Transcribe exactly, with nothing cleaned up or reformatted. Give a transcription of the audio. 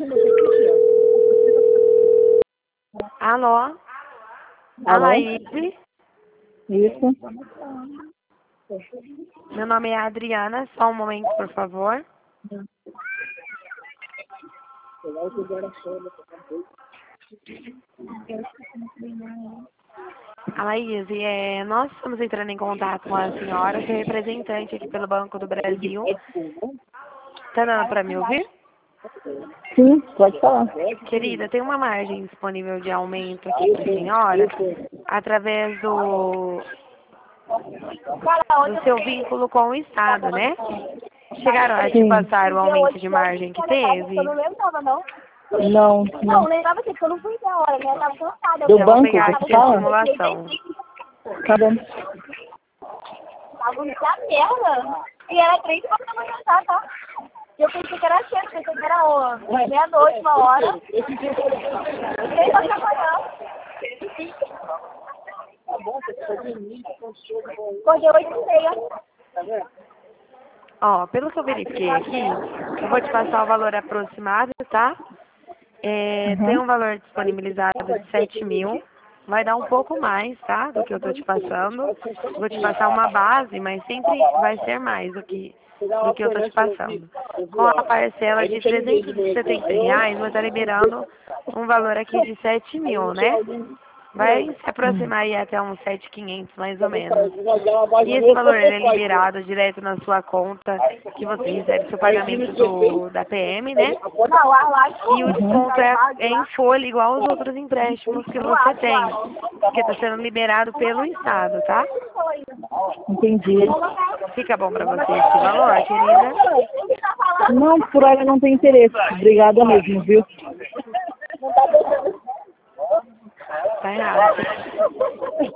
Alô? Alô? Alaíde? Isso. Meu nome é Adriana, só um momento, por favor. Alaíde, é, nós estamos entrando em contato com a senhora, que é representante aqui pelo Banco do Brasil. Tá dando para me ouvir? Sim, pode falar. Querida, tem uma margem disponível de aumento aqui para a senhora, através do, do seu vínculo com o Estado, né? Chegaram a te Sim. passar o aumento de margem que teve? Não, não. Do Eu vou banco, pegar você aqui a fala? simulação. Tá bom. Tava muita merda. E era três e pouco da manhã, tá? tá? Eu pensei que era cedo, pensei que era ó, meia-noite, uma hora. Três horas da manhã. Acordei oito e meia. Ó, pelo que eu verifiquei aqui, eu vou te passar o valor aproximado, tá? É, tem um Uhum. valor disponibilizado de sete mil. Vai dar um pouco mais, tá? Do que eu tô te passando. Vou te passar uma base, mas sempre vai ser mais do que, do que eu tô te passando. Com a parcela de trezentos e setenta reais, vou estar liberando um valor aqui de sete mil, né? Vai se aproximar aí até uns sete mil e quinhentos, mais ou menos. E esse valor ele é liberado direto na sua conta, que você recebe seu pagamento do, da P M, né? E o desconto é, é em folha, igual aos outros empréstimos que você tem, porque está sendo liberado pelo Estado, tá? Entendi. Fica bom para você esse valor, querida? Não, por hora não tem interesse. Obrigada mesmo, viu? Tá errado.